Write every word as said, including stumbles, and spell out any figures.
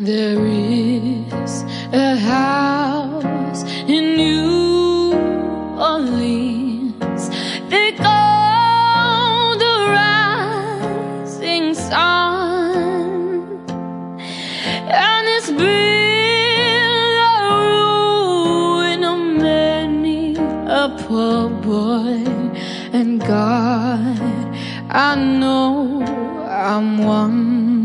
There is a house in New Orleans. They call the rising sun, and it's been a ruin of many a poor boy. And God, I know I'm one.